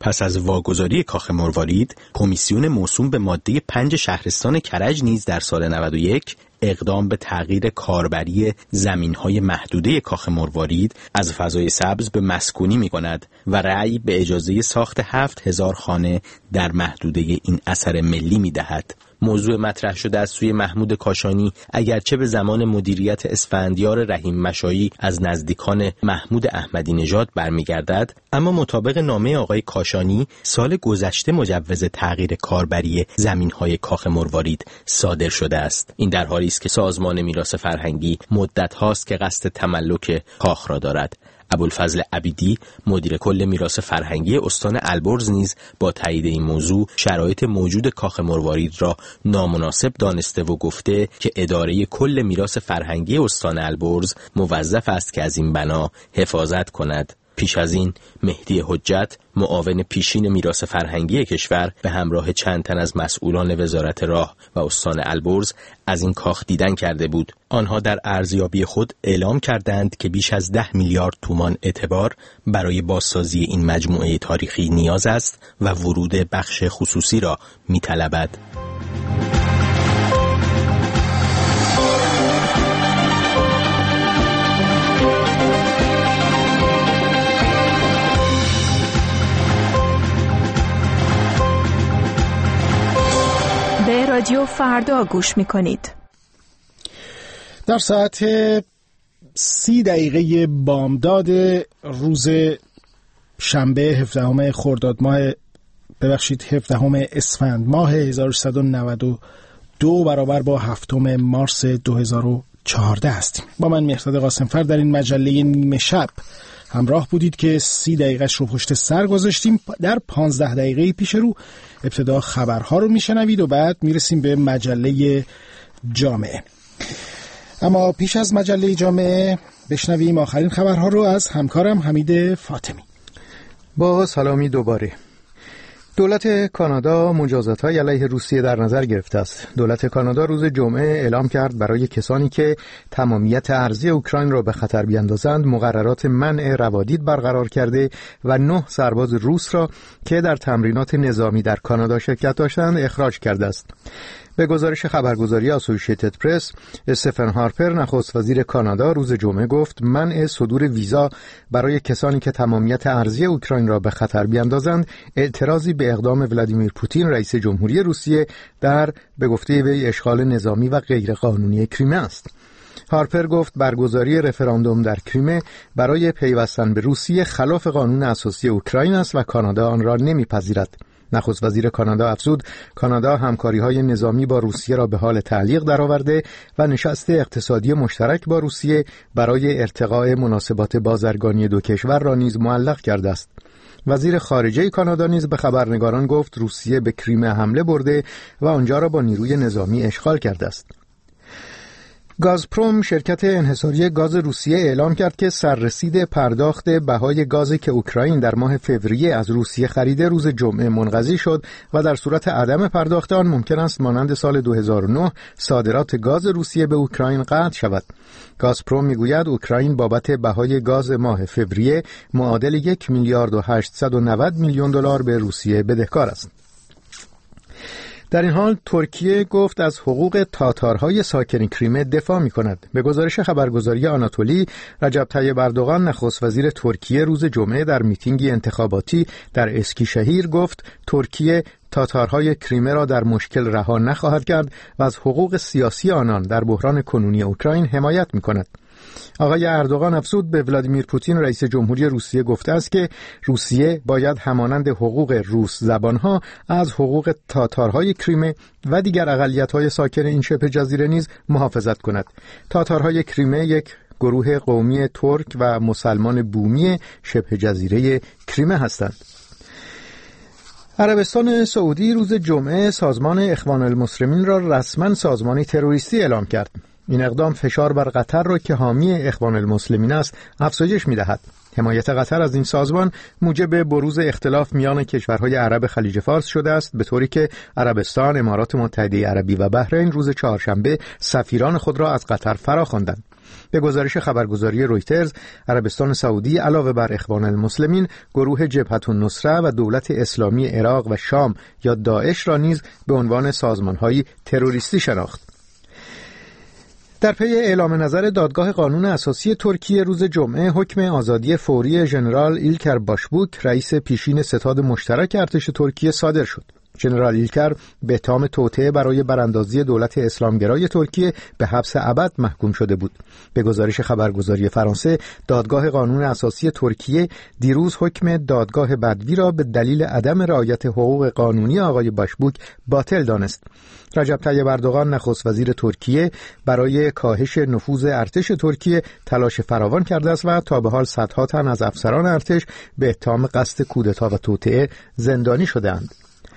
پس از واگذاری کاخ مروارید، کمیسیون موسوم به ماده 5 شهرستان کرج نیز در سال 91 اقدام به تغییر کاربری زمین‌های محدوده کاخ مروارید از فضای سبز به مسکونی می‌کند و رأی به اجازه ساخت 7000 خانه در محدوده این اثر ملی می‌دهد. موضوع مطرح شده از سوی محمود کاشانی اگرچه به زمان مدیریت اسفندیار رحیم مشایی از نزدیکان محمود احمدی نژاد برمیگردد، اما مطابق نامه آقای کاشانی سال گذشته مجوز تغییر کاربری زمین‌های کاخ مروارید صادر شده است. این در حالی است که سازمان میراث فرهنگی مدت هاست که قصد تملک کاخ را دارد. ابوالفضل عبیدی مدیر کل میراث فرهنگی استان البرز نیز با تایید این موضوع شرایط موجود کاخ مروارید را نامناسب دانسته و گفته که اداره کل میراث فرهنگی استان البرز موظف است که از این بنا حفاظت کند. پیش از این مهدی حجت معاون پیشین میراث فرهنگی کشور به همراه چند تن از مسئولان وزارت راه و استان البرز از این کاخ دیدن کرده بود. آنها در ارزیابی خود اعلام کردند که بیش از 10 میلیارد تومان اعتبار برای بازسازی این مجموعه تاریخی نیاز است و ورود بخش خصوصی را می‌طلبد. به رادیو فردا گوش می‌کنید. در ساعت 30 بامداد روز شنبه 17 اسفند ماه 1392 برابر با 7 مارس 2014 هستیم. با من مهرداد قاسمفر در این مجله نیمه شب همراه بودید که 30 دقیقه‌اش رو پشت سر گذاشتیم. در 15 دقیقه پیش رو ابتدا خبرها رو میشنوید و بعد میرسیم به مجله جامعه. اما پیش از مجله جامعه بشنویم آخرین خبرها رو از همکارم حمید فاطمی. با سلامی دوباره. دولت کانادا مجازات‌های علیه روسیه در نظر گرفته است. دولت کانادا روز جمعه اعلام کرد برای کسانی که تمامیت ارضی اوکراین را به خطر بیندازند مقررات منع روادید برقرار کرده و 9 سرباز روس را که در تمرینات نظامی در کانادا شرکت داشتند اخراج کرده است. به گزارش خبرگزاری اسوسییتد پرس، استفن هارپر نخست وزیر کانادا روز جمعه گفت منع صدور ویزا برای کسانی که تمامیت ارضی اوکراین را به خطر بیندازند اعتراضی به اقدام ولادیمیر پوتین رئیس جمهوری روسیه در به گفته وی اشغال نظامی و غیرقانونی کریمه است. هارپر گفت برگزاری رفراندوم در کریمه برای پیوستن به روسیه خلاف قانون اساسی اوکراین است و کانادا آن را نمیپذیرد. نخست وزیر کانادا افزود کانادا همکاری‌های نظامی با روسیه را به حال تعلیق درآورده و نشست اقتصادی مشترک با روسیه برای ارتقاء مناسبات بازرگانی دو کشور را نیز معلق کرده است. وزیر خارجه کانادا نیز به خبرنگاران گفت روسیه به کریمه حمله برده و آنجا را با نیروی نظامی اشغال کرده است. گازپروم شرکت انحصاری گاز روسیه اعلام کرد که سررسید پرداخت بهای گازی که اوکراین در ماه فوریه از روسیه خریده روز جمعه منقضی شد و در صورت عدم پرداخت آن ممکن است مانند سال 2009 صادرات گاز روسیه به اوکراین قطع شود. گازپروم میگوید اوکراین بابت بهای گاز ماه فوریه معادل 1 میلیارد و 890 میلیون دلار به روسیه بدهکار است. در این حال ترکیه گفت از حقوق تاتارهای ساکن کریمه دفاع می کند. به گزارش خبرگزاری آناتولی، رجب طیب اردوغان نخست وزیر ترکیه روز جمعه در میتینگی انتخاباتی در اسکیشهیر گفت ترکیه تاتارهای کریمه را در مشکل رها نخواهد کرد و از حقوق سیاسی آنان در بحران کنونی اوکراین حمایت می کند. آقای اردوغان افزود به ولادیمیر پوتین رئیس جمهوری روسیه گفته است که روسیه باید همانند حقوق روس زبانها از حقوق تاتارهای کریمه و دیگر اقلیت‌های ساکن این شبه جزیره نیز محافظت کند. تاتارهای کریمه یک گروه قومی ترک و مسلمان بومی شبه جزیره کریمه هستند. عربستان سعودی روز جمعه سازمان اخوان المسلمین را رسما سازمانی تروریستی اعلام کرد. این اقدام فشار بر قطر را که حامی اخوان المسلمین است افزایش می‌دهد. حمایت قطر از این سازمان موجب بروز اختلاف میان کشورهای عرب خلیج فارس شده است، به طوری که عربستان، امارات متحده عربی و بحرین روز چهارشنبه سفیران خود را از قطر فراخواندند. به گزارش خبرگزاری رویترز، عربستان سعودی علاوه بر اخوان المسلمین، گروه جبهة النصره و دولت اسلامی عراق و شام یا داعش را نیز به عنوان سازمان‌های تروریستی شناخت. در پی اعلام نظر دادگاه قانون اساسی ترکیه روز جمعه، حکم آزادی فوری ژنرال ایلکر باشبوک، رئیس پیشین ستاد مشترک ارتش ترکیه صادر شد. ژنرال ایلکر به اتهام توطئه برای براندازی دولت اسلامگرای ترکیه به حبس ابد محکوم شده بود. به گزارش خبرگزاری فرانسه، دادگاه قانون اساسی ترکیه دیروز حکم دادگاه بدوی را به دلیل عدم رعایت حقوق قانونی آقای باشبوک باطل دانست. رجب طیب اردوغان نخست وزیر ترکیه برای کاهش نفوذ ارتش ترکیه تلاش فراوان کرده است و تا به حال صدها تن از افسران ارتش به اتهام قصد کودتا و توطئه زندانی شده‌اند.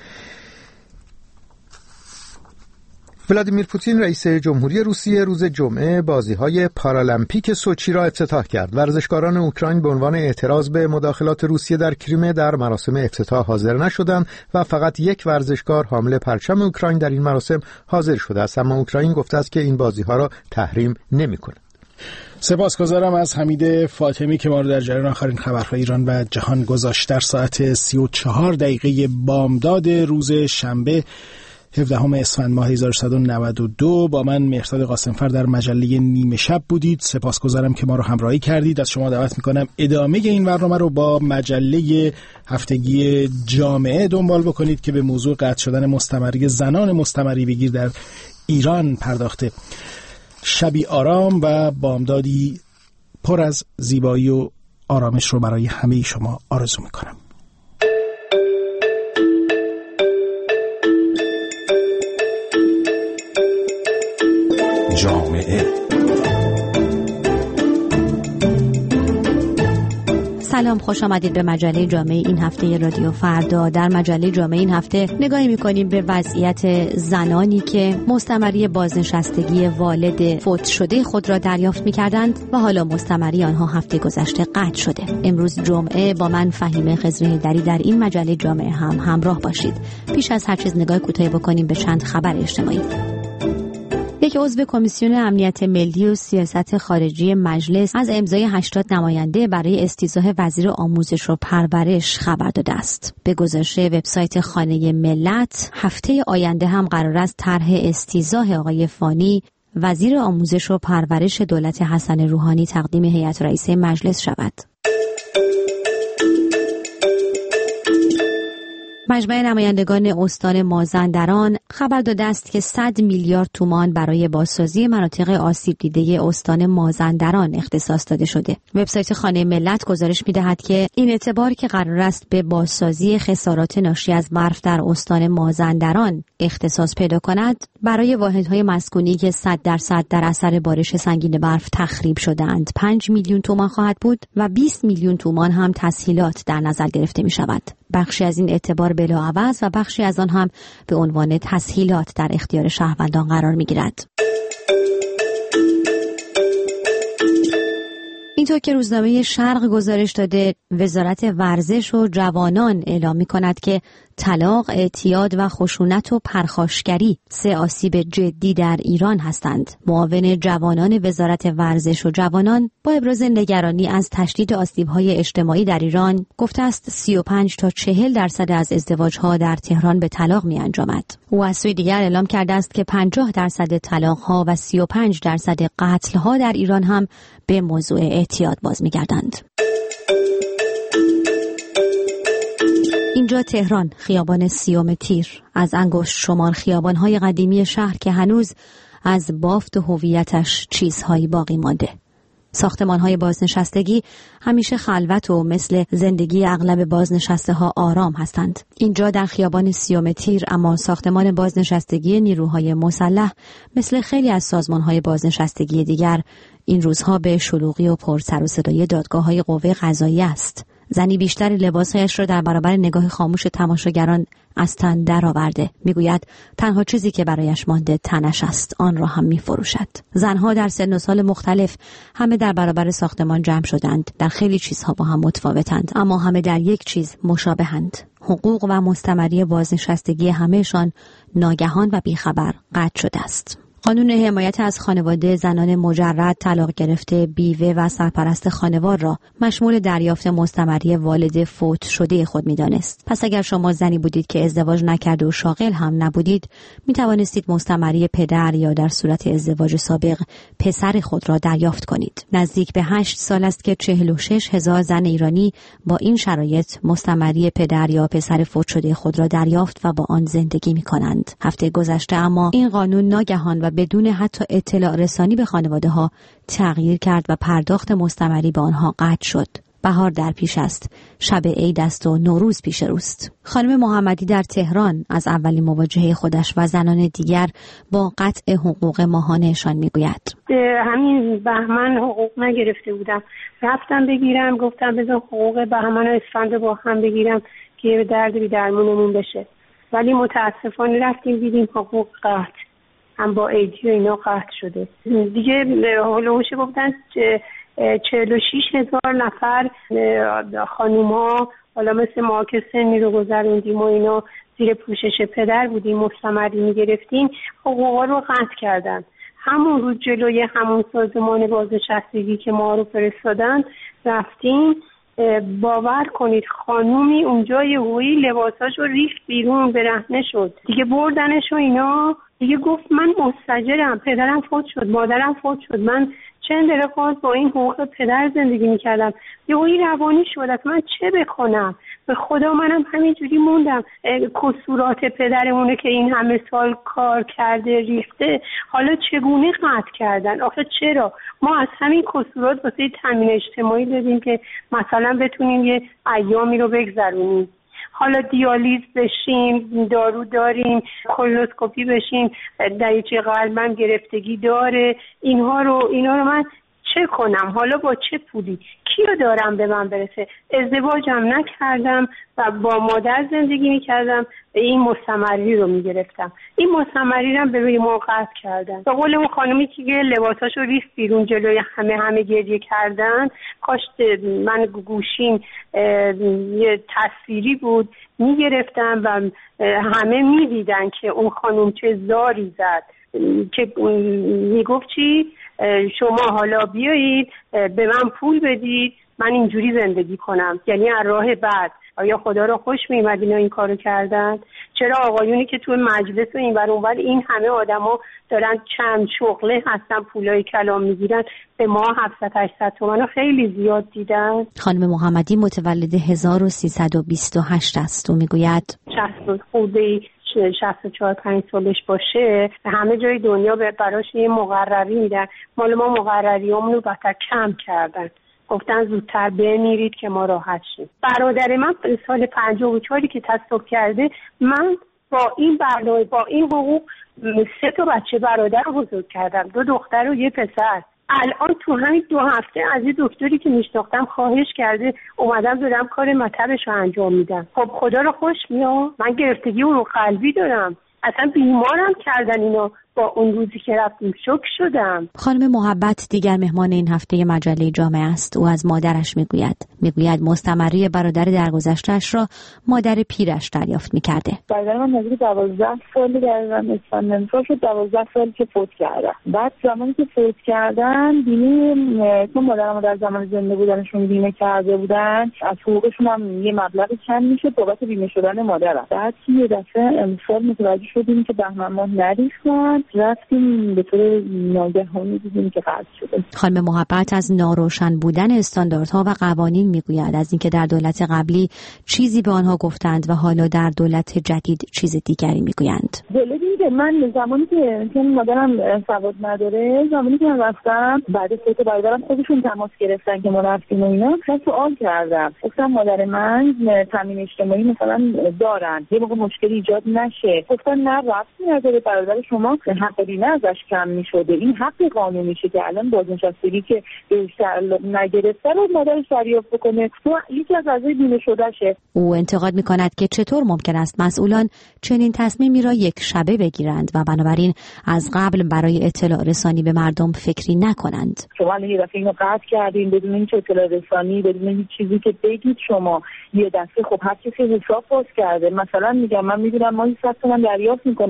ولادیمیر پوتین رئیس جمهوری روسیه روز جمعه بازی‌های پارالمپیک سوچی را افتتاح کرد. ورزشکاران اوکراین به عنوان اعتراض به مداخلات روسیه در کریمه در مراسم افتتاح حاضر نشدند و فقط یک ورزشکار حامل پرچم اوکراین در این مراسم حاضر شده است، اما اوکراین گفته است که این بازی‌ها را تحریم نمی‌کند. سپاسگزارم از حمید فاطمی که ما رو در جریان آخرین خبرهای ایران و جهان گذاشت. در ساعت 34 دقیقه بامداد روز شنبه 17 اسفند ماه 1192 با من مهرداد قاسمفر در مجله نیمه شب بودید. سپاسگزارم که ما رو همراهی کردید. از شما دعوت میکنم ادامه این برنامه رو با مجله هفتگی جامعه دنبال بکنید که به موضوع قطع شدن مستمری زنان مستمری بگیر در ایران پرداخته. شبی آرام و بامدادی پر از زیبایی و آرامش رو برای همه شما آرزو میکنم. جامعه. سلام، خوش آمدید به مجله جامعه این هفته رادیو فردا. در مجله جامعه این هفته نگاهی می‌کنیم به وضعیت زنانی که مستمری بازنشستگی والد فوت شده خود را دریافت می‌کردند و حالا مستمری آنها هفته گذشته قطع شده. امروز جمعه با من فهیمه خضرحیدری در این مجله جامعه هم همراه باشید. پیش از هر چیز نگاه کوتاهی بکنیم به چند خبر اجتماعی. یک عضو کمیسیون امنیت ملی و سیاست خارجی مجلس از امضای 80 نماینده برای استیضاح وزیر آموزش و پرورش خبر داده است. به گزارش وبسایت خانه ملت، هفته آینده هم قرار است طرح استیضاح آقای فانی وزیر آموزش و پرورش دولت حسن روحانی تقدیم هیئت رئیسه مجلس شود. مجمع نمایندگان استان مازندران خبر داده است که 100 میلیارد تومان برای بازسازی مناطق آسیب دیده استان مازندران اختصاص داده شده. وبسایت خانه ملت گزارش می‌دهد که این اعتبار که قرار است به بازسازی خسارات ناشی از برف در استان مازندران اختصاص پیدا کند، برای واحدهای مسکونی که 100% در اثر بارش سنگین برف تخریب شده‌اند 5 میلیون تومان خواهد بود و 20 میلیون تومان هم تسهیلات در نظر گرفته می‌شود. بخشی از این اعتبار بلاعوض و بخشی از آن هم به عنوان تسهیلات در اختیار شهروندان قرار می‌گیرد. اینطور که روزنامه شرق گزارش داده، وزارت ورزش و جوانان اعلام می‌کند که طلاق، اعتیاد و خشونت و پرخاشگری 3 آسیب جدی در ایران هستند. معاون جوانان وزارت ورزش و جوانان با ابراز نگرانی از تشدید آسیب‌های اجتماعی در ایران گفته است 35 تا 40% از ازدواج‌ها در تهران به طلاق می‌انجامد. او از سوی دیگر اعلام کرده است که 50% طلاق‌ها و 35% قتل‌ها در ایران هم به موضوع اعتیاد باز می‌گردند. اینجا تهران، خیابان 30 تیر، از انگشت شمار خیابان‌های قدیمی شهر که هنوز از بافت و هویتش چیزهایی باقی مانده. ساختمان‌های بازنشستگی همیشه خلوت و مثل زندگی اغلب بازنشسته‌ها آرام هستند. اینجا در خیابان 30 تیر اما ساختمان بازنشستگی نیروهای مسلح مثل خیلی از سازمان‌های بازنشستگی دیگر این روزها به شلوغی و پر سر و صدای دادگاه‌های قوه قضاییه است. زنی بیشتر لباسهایش را در برابر نگاه خاموش تماشاگران از تن درآورده. میگوید تنها چیزی که برایش مانده تنش است، آن را هم میفروشد. زنها در سن و سال مختلف همه در برابر ساختمان جمع شدند. در خیلی چیزها با هم متفاوتند، اما همه در یک چیز مشابهند. حقوق و مستمری بازنشستگی همهشان ناگهان و بیخبر قطع شده است. قانون حمایت از خانواده زنان مجرد، طلاق گرفته، بیوه و سرپرست خانوار را مشمول دریافت مستمری والد فوت شده خود می‌دانست. پس اگر شما زنی بودید که ازدواج نکرده و شاغل هم نبودید، می‌توانستید مستمری پدر یا در صورت ازدواج سابق پسر خود را دریافت کنید. نزدیک به 8 سال است که 46,000 زن ایرانی با این شرایط مستمری پدر یا پسر فوت شده خود را دریافت و با آن زندگی می‌کنند. هفته گذشته اما این قانون ناگهان و بدون حتی اطلاع رسانی به خانواده‌ها تغییر کرد و پرداخت مستمری به آنها قطع شد. بهار در پیش است، شب عید است و نوروز پیش روست. خانم محمدی در تهران از اولین مواجهه خودش و زنان دیگر با قطع حقوق ماهانه‌شان میگوید. همین بهمن حقوق نگرفته بودم، رفتم بگیرم، گفتم بذار حقوق بهمن و اسفند با هم بگیرم که درد بی درمونمون بشه، ولی متاسفانه رفتیم دیدیم حقوق قطع، هم با ایدی و اینا قطع شده. دیگه هلوش گفتن 46,000 نفر خانوم ها، حالا مثل ما که سنی رو گذروندیم و اینا زیر پوشش پدر بودیم مستمری میگرفتیم، حقوقا رو قطع کردن. همون روز جلوی همون سازمان بازنشستگی که ما رو فرستادن رفتیم، باور کنید خانومی اونجا یهویی لباساشو ریخت بیرون، برهنه شد. دیگه بردنش و اینا، دیگه گفت من مستاجرم، پدرم فوت شد، مادرم فوت شد، من چند رقاص با این حقوق پدر زندگی میکردم. یهویی روانی شد، از من چه بکنم؟ به خدا منم همینجوری موندم. کسورات پدرمونه که این همه سال کار کرده ریخته، حالا چگونه قطع کردن؟ آخه چرا؟ ما از همین کسورات واسه تامین اجتماعی دادیم که مثلا بتونیم یه ایامی رو بگذرونیم. حالا دیالیز بشیم، دارو داریم، کولونوسکوپی بشیم، دریچه قلبم گرفتگی داره، اینها رو من چه کنم؟ حالا با چه پولی؟ کیو دارم به من برسه؟ ازدواجم نکردم و با مادر زندگی میکردم، این مستمری رو میگرفتم. این مستمری رو به روی ما قطع کردن. به قول اون خانومی که لباساشو ریخت بیرون جلوی همه گریه کردن، کاش من گوشیم یه تصویری بود میگرفتم و همه میدیدن که اون خانوم چه زاری زد، که میگفت چی؟ شما حالا بیایید به من پول بدید من اینجوری زندگی کنم. یعنی از راه بعد آیا خدا رو خوش می‌آمد اینا این کارو کردن؟ چرا آقایونی که تو مجلس و این ور اون ور این همه آدما دارن چند شغله هستن پولای کلام میگیرن، به ما 700-800 تومن خیلی زیاد دیدن. خانم محمدی متولد 1328 است و میگوید 60 خورده 64-5 سالش باشه همه جای دنیا براش یه مقرری میدن. مال ما مقرریامون رو بدتر کم کردن، گفتن زودتر بمیرید که ما راحت شیم. برادر من سال 54 که تصادف کرده، من با این برنامه با این حقوق 3 تا بچه برادر رو بزرگ کردم، 2 دختر و 1 پسر. الان تو همین 2 هفته از یه دکتری که میشناختم خواهش کرده اومدم دارم کار مطبش رو انجام میدم. خب خدا رو خوش میاد، من گرفتگی رو قلبی دارم، اصلا بیمارم کردن اینا. با اون روزی که رفتیم شوک شدم. خانم محبت دیگر مهمان این هفته مجله جامعه است. او از مادرش میگوید مستمری برادر درگذشته‌اش را مادر پیرش دریافت میکرده. برادر من نزدیک 12 سال دقیقاً اسفند شد، 12 سال که فوت کردن. بعد زمانی که فوت کردن بیمه، چون مادرم در زمان زنده بودنشون بیمه کرده بودن، از حقوقشون هم یه مبلغ کم میشد بابت بیمه شدن مادرم. بعد یه دفعه امسال متوجه شدیم که بهمن ماه نریختن، رفتیم به طور ناگهانی دیدیم که قطع شده. خانم محبت از ناروشن بودن استانداردها و قوانین میگوید، از اینکه در دولت قبلی چیزی به آنها گفتند و حالا در دولت جدید چیز دیگری میگویند. جالبی که من زمانی که مادرم سواد نداره، زمانی که من رفتم بعد فوت برادرم خودشون تماس گرفتن که ما رفتیم و اینا، من سوال کردم، گفتم مادر من تامین اجتماعی مثلا دارن، یه موقع مشکلی ایجاد نشه؟ گفتن نه ربطی نداره، برادر شما حق بیمه ازش کم می‌شده، این حق قانونیشه که الان بازنشستگی که بهش تعلق نگرفته رو مادرش دریافت بکنه، تو یکی از اعضای بیمه شدهشه. او انتقاد می‌کند که چطور ممکن است مسئولان چنین تصمیمی را یک شبه بگیرند و بنابراین از قبل برای اطلاع رسانی به مردم فکری نکنند. شما یه دفعه اینو قطع کردین بدون اینکه اطلاع رسانی، بدون هیچ چیزی که بگید شما یه دفعه. خب هر کسی حساب باز کرده، مثلا میگم من میدونم ما 100 تومن دریافت میکنن،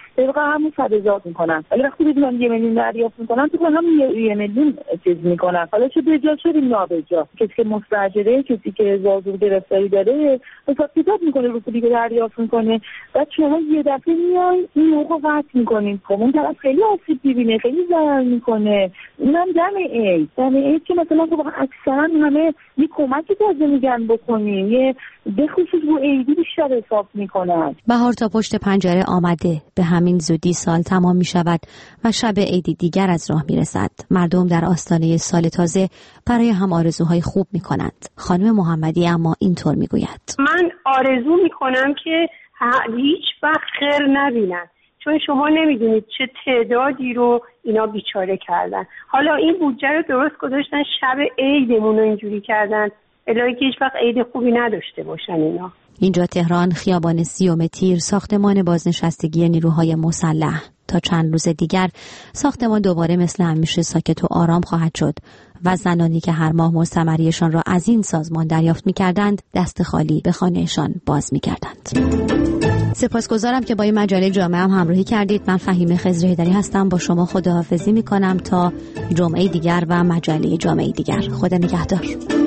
طبق همون 100,000 میکنن. ولی وقتی بدونن 1 میلیون دریافت میکنن تو هم 1 میلیون چیز میکنن. حالا چه بجا چه نابجا، کسی که مستاجره، کسی که زازور گرفتاری داره حساب کتاب میکنه رو پولی که دریافت میکنه. بعد شما یه دفعه میای این موقع قطع میکنین، خب اون طرف خیلی آسیب میبینه، خیلی ضرر میکنه. اینم دم عید که مثلا خب اکثرا همه یه کمکی تازه میگن بکنین، یه به خصوص رو عیدی بیشتر حساب میکنن. بهار تا پشت پنجره آمده، به همین زودی سال تمام میشود و شب عیدی دیگر از راه میرسد. مردم در آستانه سال تازه برای هم آرزوهای خوب میکنند. خانم محمدی اما اینطور میگوید: من آرزو میکنم که هیچ وقت خیر نبینن، چون شما نمیدونید چه تعدادی رو اینا بیچاره کردن. حالا این بودجه رو درست گذاشتن شب عیدمون رو اینجوری کردن، الهی که هیچ وقت عید خوبی نداشته باشن اینا. اینجا تهران، خیابان 30 تیر، ساختمان بازنشستگی نیروهای مسلح. تا چند روز دیگر ساختمان دوباره مثل همیشه ساکت و آرام خواهد شد و زنانی که هر ماه مستمریشان را از این سازمان دریافت می‌کردند دست خالی به خانه‌شان باز می‌گردند. سپاسگزارم که با این مجله جامعه هم همراهی کردید. من فهیمه خضرحیدری هستم. با شما خداحافظی می‌کنم تا جمعه دیگر و مجله جامعه دیگر. خدا نگهدار.